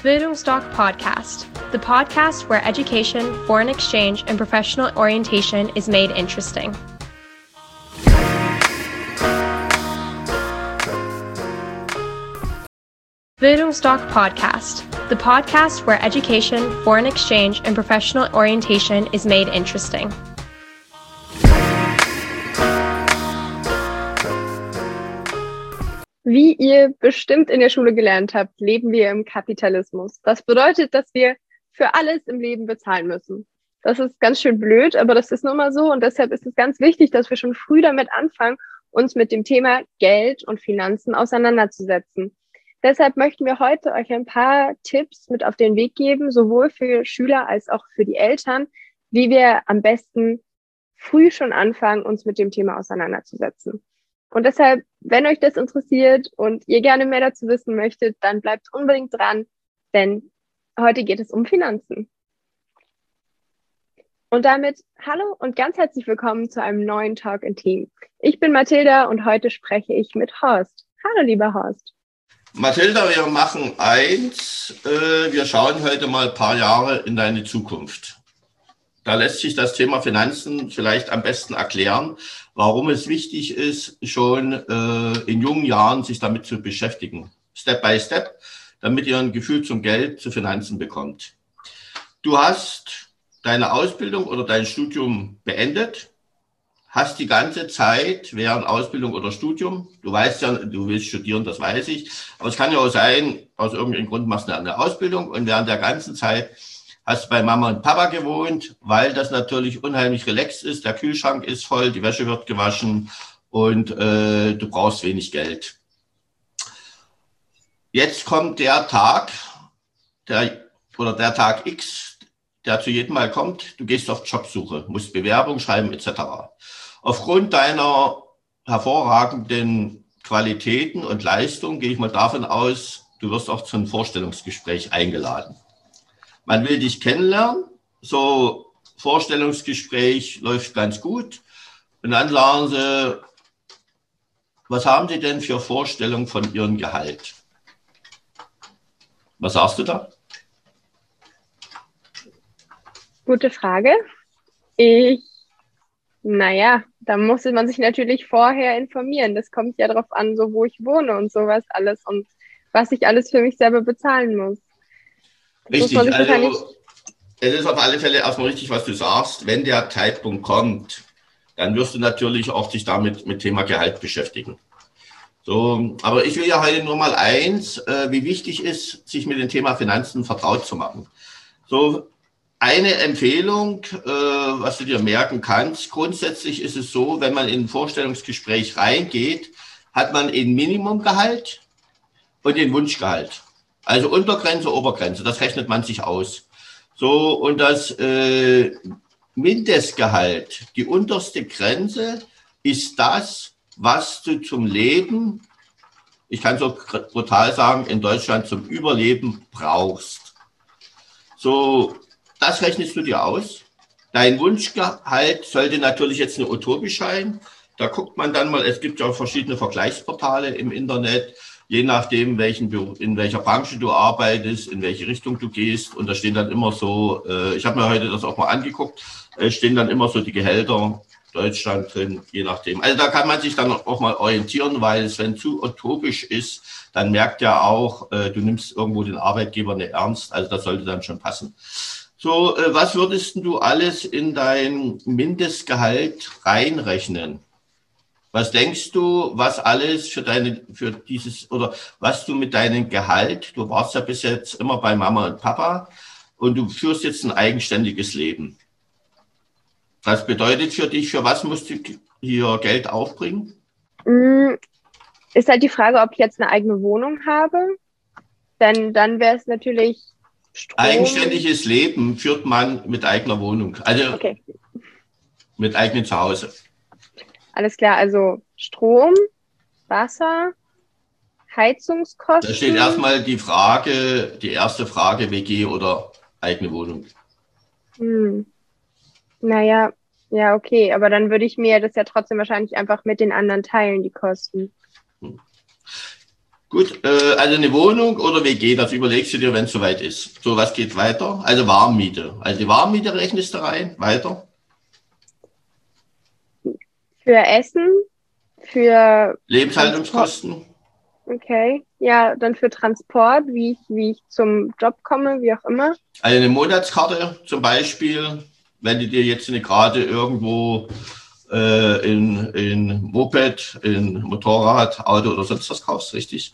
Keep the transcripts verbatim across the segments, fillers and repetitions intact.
Bildungsdoc Podcast, the podcast where education, foreign exchange, and professional orientation is made interesting. Bildungsdoc Podcast, the podcast where education, foreign exchange, and professional orientation is made interesting. Wie ihr bestimmt in der Schule gelernt habt, leben wir im Kapitalismus. Das bedeutet, dass wir für alles im Leben bezahlen müssen. Das ist ganz schön blöd, aber das ist nun mal so und deshalb ist es ganz wichtig, dass wir schon früh damit anfangen, uns mit dem Thema Geld und Finanzen auseinanderzusetzen. Deshalb möchten wir heute euch ein paar Tipps mit auf den Weg geben, sowohl für Schüler als auch für die Eltern, wie wir am besten früh schon anfangen, uns mit dem Thema auseinanderzusetzen. Und deshalb, wenn euch das interessiert und ihr gerne mehr dazu wissen möchtet, dann bleibt unbedingt dran, denn heute geht es um Finanzen. Und damit hallo und ganz herzlich willkommen zu einem neuen Talk in Team. Ich bin Mathilda und heute spreche ich mit Horst. Hallo, lieber Horst. Mathilda, wir machen eins. Äh, wir schauen heute mal ein paar Jahre in deine Zukunft. Da lässt sich das Thema Finanzen vielleicht am besten erklären, warum es wichtig ist, schon äh, in jungen Jahren sich damit zu beschäftigen. Step by Step, damit ihr ein Gefühl zum Geld, zu Finanzen bekommt. Du hast deine Ausbildung oder dein Studium beendet, hast die ganze Zeit während Ausbildung oder Studium, du weißt ja, du willst studieren, das weiß ich, aber es kann ja auch sein, aus irgendeinem Grund machst du eine Ausbildung und während der ganzen Zeit hast du bei Mama und Papa gewohnt, weil das natürlich unheimlich relaxed ist. Der Kühlschrank ist voll, die Wäsche wird gewaschen und äh, du brauchst wenig Geld. Jetzt kommt der Tag, der, oder der Tag X, der zu jedem Mal kommt. Du gehst auf Jobsuche, musst Bewerbung schreiben et cetera. Aufgrund deiner hervorragenden Qualitäten und Leistung gehe ich mal davon aus, du wirst auch zu einem Vorstellungsgespräch eingeladen. Man will dich kennenlernen, so Vorstellungsgespräch läuft ganz gut. Und dann sagen sie, was haben Sie denn für Vorstellungen von Ihrem Gehalt? Was sagst du da? Gute Frage. Ich, naja, da muss man sich natürlich vorher informieren. Das kommt ja darauf an, so wo ich wohne und sowas alles und was ich alles für mich selber bezahlen muss. Richtig, also es ist auf alle Fälle erstmal richtig, was du sagst. Wenn der Zeitpunkt kommt, dann wirst du natürlich auch dich damit mit Thema Gehalt beschäftigen. So, aber ich will ja heute nur mal eins, äh, wie wichtig ist, sich mit dem Thema Finanzen vertraut zu machen. So eine Empfehlung, äh, was du dir merken kannst, grundsätzlich ist es so, wenn man in ein Vorstellungsgespräch reingeht, hat man ein Minimumgehalt und den Wunschgehalt. Also Untergrenze, Obergrenze, das rechnet man sich aus. So, und das äh, Mindestgehalt, die unterste Grenze, ist das, was du zum Leben, ich kann so brutal sagen, in Deutschland zum Überleben brauchst. So, das rechnest du dir aus. Dein Wunschgehalt sollte natürlich jetzt nur utopisch sein. Da guckt man dann mal, es gibt ja verschiedene Vergleichsportale im Internet, je nachdem, welchen, in welcher Branche du arbeitest, in welche Richtung du gehst. Und da stehen dann immer so, äh, ich habe mir heute das auch mal angeguckt, äh, stehen dann immer so die Gehälter Deutschland drin, je nachdem. Also da kann man sich dann auch mal orientieren, weil es, wenn zu utopisch ist, dann merkt ja auch, äh, du nimmst irgendwo den Arbeitgeber nicht ernst. Also das sollte dann schon passen. So, äh, was würdest du alles in dein Mindestgehalt reinrechnen? Was denkst du, was alles für deine, für dieses, oder was du mit deinem Gehalt, du warst ja bis jetzt immer bei Mama und Papa und du führst jetzt ein eigenständiges Leben. Was bedeutet für dich, für was musst du hier Geld aufbringen? Ist halt die Frage, ob ich jetzt eine eigene Wohnung habe, denn dann wäre es natürlich Strom. Eigenständiges Leben führt man mit eigener Wohnung, also okay. Mit eigenem Zuhause. Alles klar, also Strom, Wasser, Heizungskosten. Da steht erstmal die Frage, die erste Frage, W G oder eigene Wohnung. Hm. Naja, ja, okay, aber dann würde ich mir das ja trotzdem wahrscheinlich einfach mit den anderen teilen, die Kosten. Gut, äh, also eine Wohnung oder W G, das überlegst du dir, wenn es soweit ist. So, was geht weiter? Also Warmmiete. Also die Warmmiete rechnest du rein, weiter. Für Essen, für Lebenshaltungskosten. Transport. Okay, ja, dann für Transport, wie ich, wie ich zum Job komme, wie auch immer. Also eine Monatskarte zum Beispiel, wenn du dir jetzt eine gerade irgendwo äh, in, in Moped, in Motorrad, Auto oder sonst was kaufst, richtig?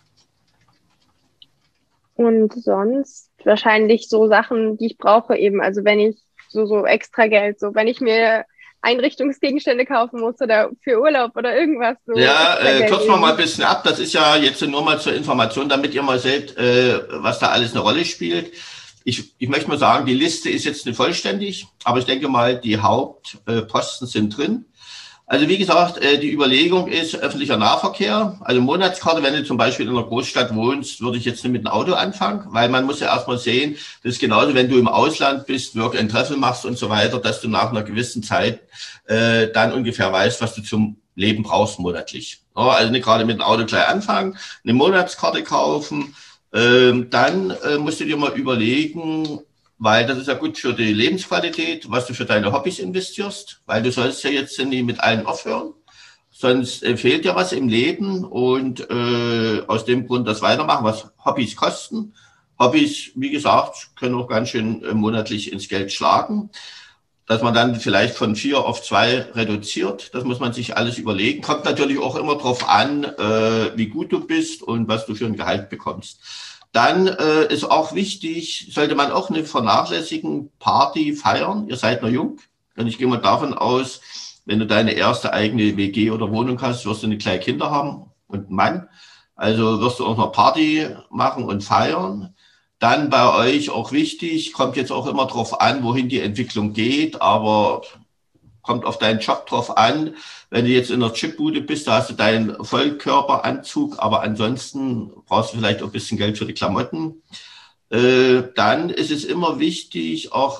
Und sonst wahrscheinlich so Sachen, die ich brauche eben. Also wenn ich so, so extra Geld, so wenn ich mir Einrichtungsgegenstände kaufen muss oder für Urlaub oder irgendwas. So ja, äh, kürzen wir mal ein bisschen ab. Das ist ja jetzt nur mal zur Information, damit ihr mal seht, äh, was da alles eine Rolle spielt. Ich, ich möchte mal sagen, die Liste ist jetzt nicht vollständig, aber ich denke mal, die Hauptposten äh, sind drin. Also wie gesagt, äh, die Überlegung ist öffentlicher Nahverkehr. Also Monatskarte, wenn du zum Beispiel in einer Großstadt wohnst, würde ich jetzt nicht mit dem Auto anfangen, weil man muss ja erstmal sehen, das ist genauso, wenn du im Ausland bist, wirklich ein Treffen machst und so weiter, dass du nach einer gewissen Zeit äh, dann ungefähr weißt, was du zum Leben brauchst monatlich. Ja, also nicht gerade mit dem Auto gleich anfangen, eine Monatskarte kaufen, ähm, dann äh, musst du dir mal überlegen, weil das ist ja gut für die Lebensqualität, was du für deine Hobbys investierst, weil du sollst ja jetzt nie mit allen aufhören, sonst äh, fehlt ja was im Leben und äh, aus dem Grund das weitermachen, was Hobbys kosten. Hobbys, wie gesagt, können auch ganz schön äh, monatlich ins Geld schlagen, dass man dann vielleicht von vier auf zwei reduziert, das muss man sich alles überlegen. Kommt natürlich auch immer drauf an, äh, wie gut du bist und was du für ein Gehalt bekommst. Dann äh, ist auch wichtig, sollte man auch nicht vernachlässigen, Party feiern. Ihr seid noch jung. Und ich gehe mal davon aus, wenn du deine erste eigene W G oder Wohnung hast, wirst du eine kleine Kinder haben und einen Mann. Also wirst du auch noch Party machen und feiern. Dann bei euch auch wichtig, kommt jetzt auch immer drauf an, wohin die Entwicklung geht, aber kommt auf deinen Job drauf an. Wenn du jetzt in der Chipbude bist, da hast du deinen Vollkörperanzug, aber ansonsten brauchst du vielleicht auch ein bisschen Geld für die Klamotten. Äh, dann ist es immer wichtig, auch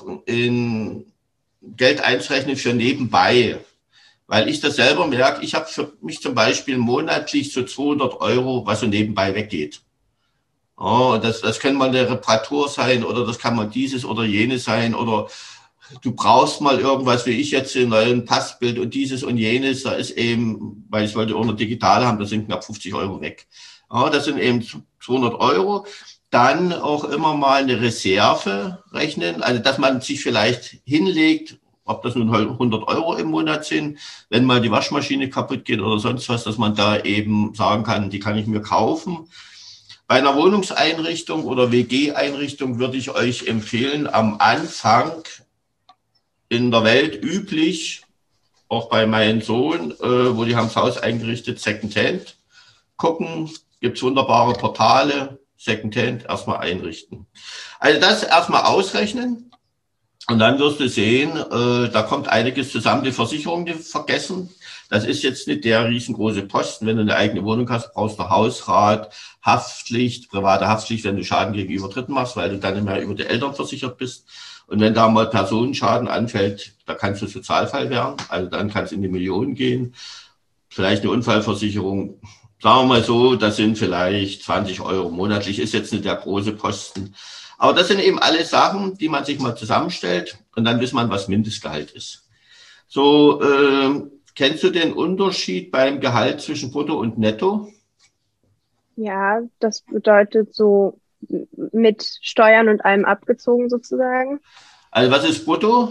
in Geld einzurechnen für nebenbei. Weil ich das selber merke, ich habe für mich zum Beispiel monatlich so zweihundert Euro, was so nebenbei weggeht. Oh, das, das kann mal eine Reparatur sein oder das kann mal dieses oder jenes sein oder du brauchst mal irgendwas, wie ich jetzt, ein neues Passbild und dieses und jenes. Da ist eben, weil ich wollte auch noch digital haben, da sind knapp fünfzig Euro weg. Ja, das sind eben zweihundert Euro. Dann auch immer mal eine Reserve rechnen, also dass man sich vielleicht hinlegt, ob das nun hundert Euro im Monat sind, wenn mal die Waschmaschine kaputt geht oder sonst was, dass man da eben sagen kann, die kann ich mir kaufen. Bei einer Wohnungseinrichtung oder W G-Einrichtung würde ich euch empfehlen, am Anfang in der Welt üblich, auch bei meinem Sohn, äh, wo die haben das Haus eingerichtet, Secondhand gucken, gibt's wunderbare Portale, Secondhand erstmal einrichten. Also das erstmal ausrechnen und dann wirst du sehen, äh, da kommt einiges zusammen. Die Versicherung nicht vergessen, das ist jetzt nicht der riesengroße Posten. Wenn du eine eigene Wohnung hast, brauchst du Hausrat, Haftpflicht, private Haftpflicht, wenn du Schaden gegenüber Dritten machst, weil du dann nicht mehr über die Eltern versichert bist. Und wenn da mal Personenschaden anfällt, da kannst du Sozialfall werden. Also dann kann es in die Millionen gehen. Vielleicht eine Unfallversicherung, sagen wir mal so, das sind vielleicht zwanzig Euro monatlich, ist jetzt nicht der große Posten. Aber das sind eben alle Sachen, die man sich mal zusammenstellt und dann weiß man, was Mindestgehalt ist. So, äh, kennst du den Unterschied beim Gehalt zwischen Brutto und Netto? Ja, das bedeutet so mit Steuern und allem abgezogen sozusagen. Also was ist Brutto?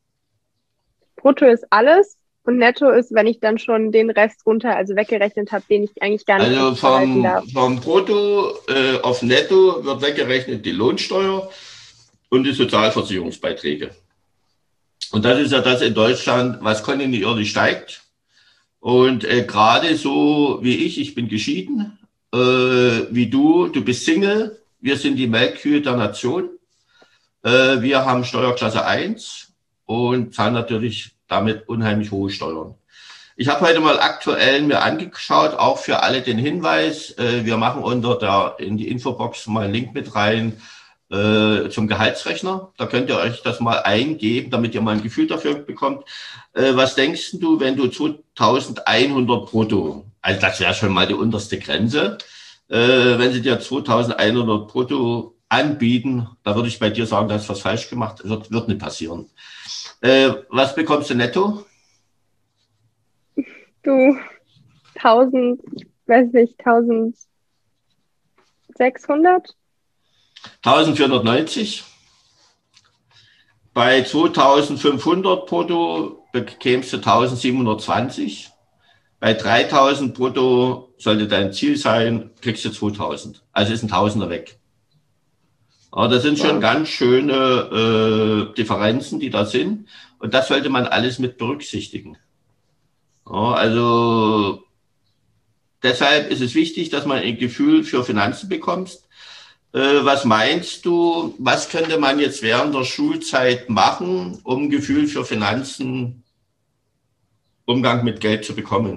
Brutto ist alles und Netto ist, wenn ich dann schon den Rest runter, also weggerechnet habe, den ich eigentlich gar nicht Also vom, vom Brutto äh, auf Netto wird weggerechnet die Lohnsteuer und die Sozialversicherungsbeiträge. Und das ist ja das in Deutschland, was kontinuierlich steigt. Und äh, gerade so wie ich, ich bin geschieden, äh, wie du, du bist Single, wir sind die Melkkühe der Nation. Äh, wir haben Steuerklasse eins und zahlen natürlich damit unheimlich hohe Steuern. Ich habe heute mal aktuell mir angeschaut, auch für alle den Hinweis, äh, wir machen unter der in die Infobox mal einen Link mit rein äh, zum Gehaltsrechner. Da könnt ihr euch das mal eingeben, damit ihr mal ein Gefühl dafür bekommt. Äh, was denkst du, wenn du zweitausendeinhundert brutto, also das wäre schon mal die unterste Grenze, Äh, wenn sie dir zweitausendeinhundert brutto anbieten, da würde ich bei dir sagen, da ist was falsch gemacht. Das wird, wird nicht passieren. Äh, was bekommst du netto? Du, tausend, weiß nicht, tausendsechshundert? eintausendvierhundertneunzig. Bei zweitausendfünfhundert brutto bekämst du eintausendsiebenhundertzwanzig. Bei dreitausend brutto sollte dein Ziel sein, kriegst du zweitausend. Also ist ein Tausender weg. Aber das sind schon ganz schöne äh, Differenzen, die da sind. Und das sollte man alles mit berücksichtigen. Ja, also deshalb ist es wichtig, dass man ein Gefühl für Finanzen bekommt. Was meinst du, was könnte man jetzt während der Schulzeit machen, um ein Gefühl für Finanzen, Umgang mit Geld zu bekommen?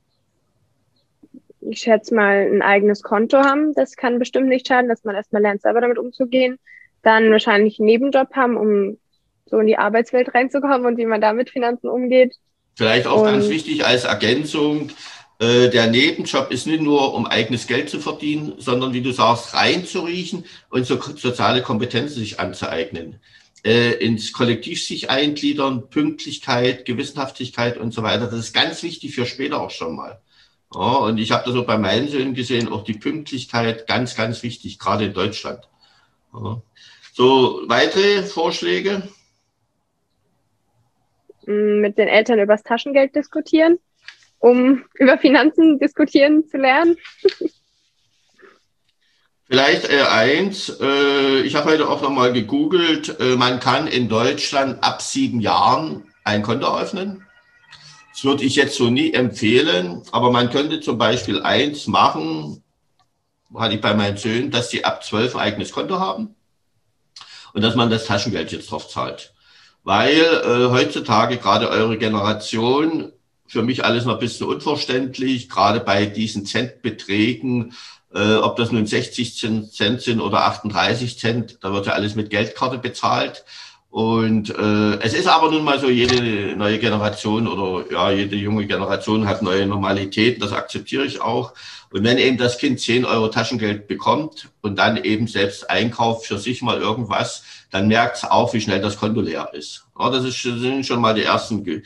Ich schätze mal, ein eigenes Konto haben, das kann bestimmt nicht schaden, dass man erstmal lernt, selber damit umzugehen. Dann wahrscheinlich einen Nebenjob haben, um so in die Arbeitswelt reinzukommen und wie man da mit Finanzen umgeht. Vielleicht auch und ganz wichtig als Ergänzung, der Nebenjob ist nicht nur, um eigenes Geld zu verdienen, sondern, wie du sagst, reinzuriechen und so soziale Kompetenzen sich anzueignen. Äh, ins Kollektiv sich eingliedern, Pünktlichkeit, Gewissenhaftigkeit und so weiter. Das ist ganz wichtig für später auch schon mal. Ja, und ich habe das auch bei meinen Söhnen gesehen, auch die Pünktlichkeit, ganz, ganz wichtig, gerade in Deutschland. Ja. So, weitere Vorschläge? Mit den Eltern über das Taschengeld diskutieren, um über Finanzen diskutieren zu lernen. Vielleicht äh, eins, äh, ich habe heute auch nochmal gegoogelt, äh, man kann in Deutschland ab sieben Jahren ein Konto eröffnen. Das würde ich jetzt so nie empfehlen, aber man könnte zum Beispiel eins machen, hatte ich bei meinen Söhnen, dass sie ab zwölf ein eigenes Konto haben und dass man das Taschengeld jetzt drauf zahlt. Weil äh, heutzutage gerade eure Generation, für mich alles noch ein bisschen unverständlich, gerade bei diesen Centbeträgen, äh, ob das nun sechzig Cent sind oder achtunddreißig Cent, da wird ja alles mit Geldkarte bezahlt. Und äh, es ist aber nun mal so, jede neue Generation oder ja, jede junge Generation hat neue Normalitäten, das akzeptiere ich auch. Und wenn eben das Kind zehn Euro Taschengeld bekommt und dann eben selbst einkauft für sich mal irgendwas, dann merkt es auch, wie schnell das Konto leer ist. Ja, das, ist, das sind schon mal die ersten Ge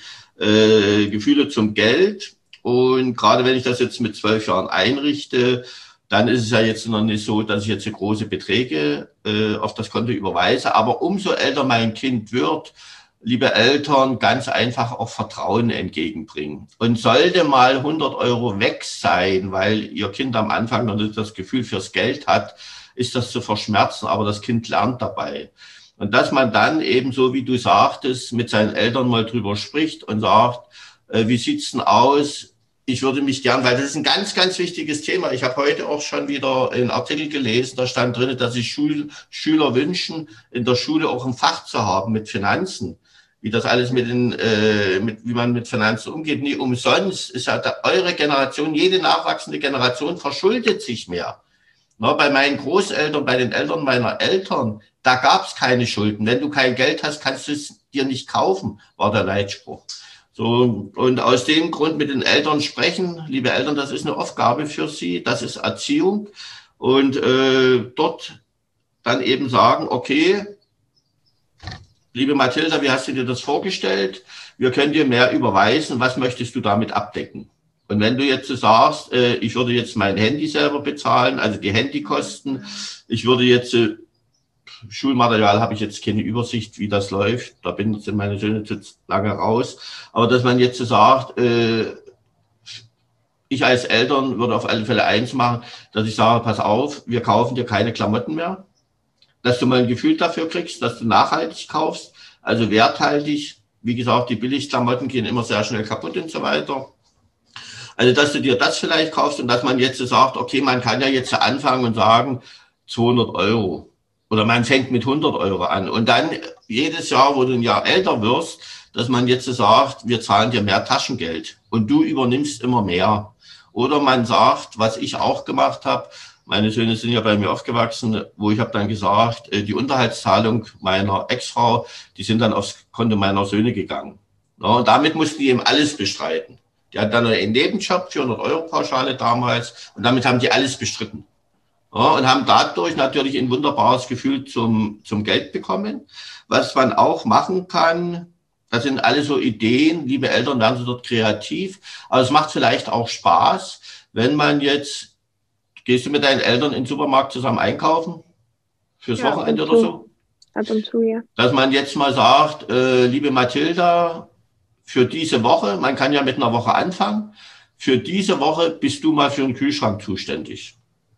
äh, Gefühle zum Geld. Und gerade wenn ich das jetzt mit zwölf Jahren einrichte, dann ist es ja jetzt noch nicht so, dass ich jetzt große Beträge äh, auf das Konto überweise. Aber umso älter mein Kind wird, liebe Eltern, ganz einfach auch Vertrauen entgegenbringen. Und sollte mal hundert Euro weg sein, weil Ihr Kind am Anfang noch nicht das Gefühl fürs Geld hat, ist das zu verschmerzen, aber das Kind lernt dabei. Und dass man dann eben, so wie du sagtest, mit seinen Eltern mal drüber spricht und sagt, äh, wie sieht's denn aus? Ich würde mich gern, weil das ist ein ganz, ganz wichtiges Thema. Ich habe heute auch schon wieder einen Artikel gelesen, da stand drin, dass sich Schul Schüler wünschen, in der Schule auch ein Fach zu haben mit Finanzen. Wie das alles mit den, äh, mit, wie man mit Finanzen umgeht. Nie umsonst ist ja da, eure Generation, jede nachwachsende Generation verschuldet sich mehr. Na, bei meinen Großeltern, bei den Eltern meiner Eltern, da gab es keine Schulden. Wenn du kein Geld hast, kannst du es dir nicht kaufen, war der Leitspruch. So, und aus dem Grund mit den Eltern sprechen, liebe Eltern, das ist eine Aufgabe für Sie, das ist Erziehung. Und äh, dort dann eben sagen, okay, liebe Mathilda, wie hast du dir das vorgestellt? Wir können dir mehr überweisen, was möchtest du damit abdecken? Und wenn du jetzt sagst, äh, ich würde jetzt mein Handy selber bezahlen, also die Handykosten, ich würde jetzt, äh, Schulmaterial habe ich jetzt keine Übersicht, wie das läuft, da bin sind meine Söhne zu lange raus, aber dass man jetzt sagt, äh, ich als Eltern würde auf alle Fälle eins machen, dass ich sage, pass auf, wir kaufen dir keine Klamotten mehr, dass du mal ein Gefühl dafür kriegst, dass du nachhaltig kaufst, also werthaltig, wie gesagt, die Billigklamotten gehen immer sehr schnell kaputt und so weiter. Also, dass du dir das vielleicht kaufst und dass man jetzt sagt, okay, man kann ja jetzt anfangen und sagen, zweihundert Euro. Oder man fängt mit hundert Euro an. Und dann jedes Jahr, wo du ein Jahr älter wirst, dass man jetzt sagt, wir zahlen dir mehr Taschengeld und du übernimmst immer mehr. Oder man sagt, was ich auch gemacht habe, meine Söhne sind ja bei mir aufgewachsen, wo ich habe dann gesagt, die Unterhaltszahlung meiner Ex-Frau, die sind dann aufs Konto meiner Söhne gegangen. Und damit mussten die eben alles bestreiten. Die hatten dann einen Nebenjob, vierhundert Euro Pauschale damals, und damit haben die alles bestritten. Ja, und haben dadurch natürlich ein wunderbares Gefühl zum, zum Geld bekommen. Was man auch machen kann, das sind alle so Ideen, liebe Eltern, werden Sie dort kreativ. Aber es macht vielleicht auch Spaß, wenn man jetzt, gehst du mit deinen Eltern in den Supermarkt zusammen einkaufen? Fürs ja, Wochenende oder so? Ab und zu, ja. Dass man jetzt mal sagt, äh, liebe Mathilda, für diese Woche, man kann ja mit einer Woche anfangen, für diese Woche bist du mal für den Kühlschrank zuständig.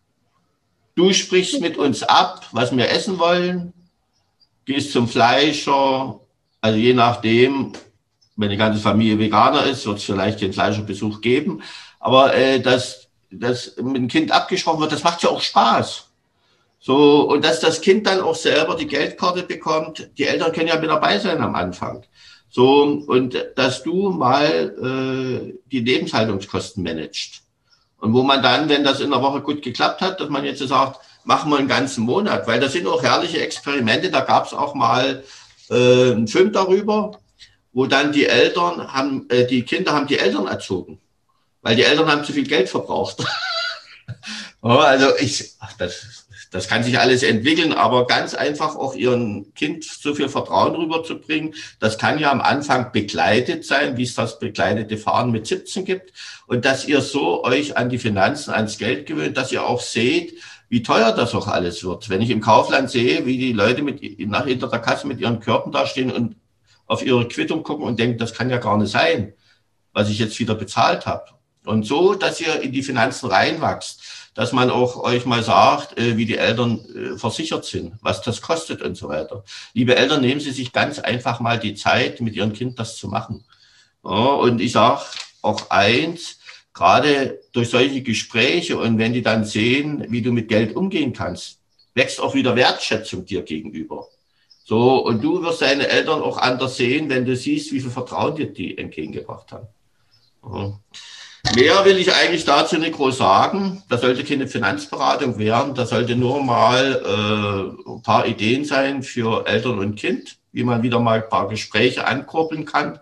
Du sprichst mit uns ab, was wir essen wollen, gehst zum Fleischer, also je nachdem, wenn die ganze Familie Veganer ist, wird es vielleicht den Fleischerbesuch geben, aber äh, dass das mit dem Kind abgesprochen wird, das macht ja auch Spaß. So, und dass das Kind dann auch selber die Geldkarte bekommt, die Eltern können ja mit dabei sein am Anfang. So, und dass du mal äh, die Lebenshaltungskosten managst. Und wo man dann, wenn das in der Woche gut geklappt hat, dass man jetzt sagt, machen wir einen ganzen Monat, weil das sind auch herrliche Experimente. Da gab es auch mal äh, einen Film darüber, wo dann die Eltern haben, äh, die Kinder haben die Eltern erzogen, weil die Eltern haben zu viel Geld verbraucht. Oh, also ich, ach, das, das kann sich alles entwickeln, aber ganz einfach auch ihrem Kind so viel Vertrauen rüberzubringen. Das kann ja am Anfang begleitet sein, wie es das begleitete Fahren mit siebzehn gibt. Und dass ihr so euch an die Finanzen, ans Geld gewöhnt, dass ihr auch seht, wie teuer das auch alles wird. Wenn ich im Kaufland sehe, wie die Leute mit, nach hinter der Kasse mit ihren Körben dastehen und auf ihre Quittung gucken und denken, das kann ja gar nicht sein, was ich jetzt wieder bezahlt habe. Und so, dass ihr in die Finanzen reinwachst, dass man auch euch mal sagt, äh, wie die Eltern äh, versichert sind, was das kostet und so weiter. Liebe Eltern, nehmen Sie sich ganz einfach mal die Zeit, mit Ihrem Kind das zu machen. Ja, und ich sage auch eins, gerade durch solche Gespräche und wenn die dann sehen, wie du mit Geld umgehen kannst, wächst auch wieder Wertschätzung dir gegenüber. So, und du wirst deine Eltern auch anders sehen, wenn du siehst, wie viel Vertrauen dir die entgegengebracht haben. Ja. Mehr will ich eigentlich dazu nicht groß sagen. Das sollte keine Finanzberatung werden. Das sollte nur mal äh, ein paar Ideen sein für Eltern und Kind, wie man wieder mal ein paar Gespräche ankurbeln kann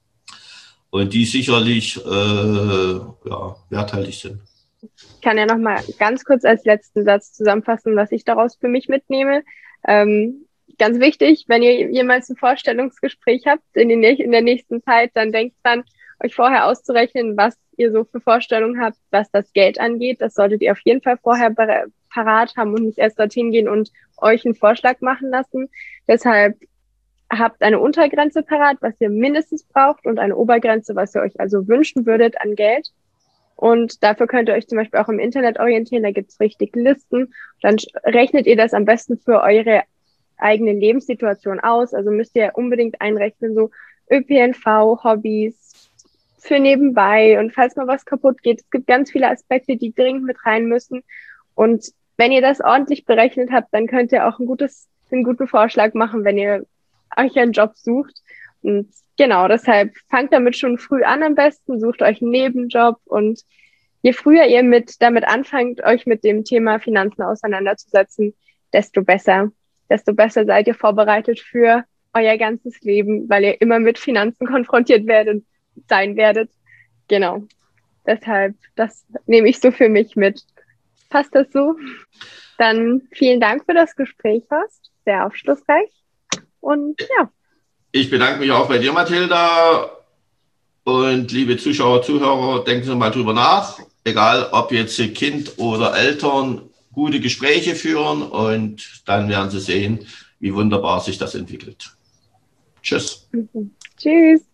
und die sicherlich äh, ja, werthaltig sind. Ich kann ja noch mal ganz kurz als letzten Satz zusammenfassen, was ich daraus für mich mitnehme. Ähm, ganz wichtig, wenn ihr jemals ein Vorstellungsgespräch habt in, den, in der nächsten Zeit, dann denkt dran, euch vorher auszurechnen, was ihr so für Vorstellungen habt, was das Geld angeht. Das solltet ihr auf jeden Fall vorher parat haben und nicht erst dorthin gehen und euch einen Vorschlag machen lassen. Deshalb habt eine Untergrenze parat, was ihr mindestens braucht und eine Obergrenze, was ihr euch also wünschen würdet an Geld. Und dafür könnt ihr euch zum Beispiel auch im Internet orientieren. Da gibt's richtig Listen. Dann rechnet ihr das am besten für eure eigene Lebenssituation aus. Also müsst ihr unbedingt einrechnen, so Ö P N V, Hobbys, für nebenbei und falls mal was kaputt geht. Es gibt ganz viele Aspekte, die dringend mit rein müssen. Und wenn ihr das ordentlich berechnet habt, dann könnt ihr auch ein gutes, einen guten Vorschlag machen, wenn ihr euch einen Job sucht. Und genau, deshalb fangt damit schon früh an am besten, sucht euch einen Nebenjob und je früher ihr mit damit anfangt, euch mit dem Thema Finanzen auseinanderzusetzen, desto besser. Desto besser seid ihr vorbereitet für euer ganzes Leben, weil ihr immer mit Finanzen konfrontiert werdet. sein werdet. Genau. Deshalb, das nehme ich so für mich mit. Passt das so? Dann vielen Dank für das Gespräch, Horst. Sehr aufschlussreich. Und ja. Ich bedanke mich auch bei dir, Mathilda. Und liebe Zuschauer, Zuhörer, denken Sie mal drüber nach. Egal, ob jetzt Kind oder Eltern, gute Gespräche führen und dann werden Sie sehen, wie wunderbar sich das entwickelt. Tschüss. Mhm. Tschüss.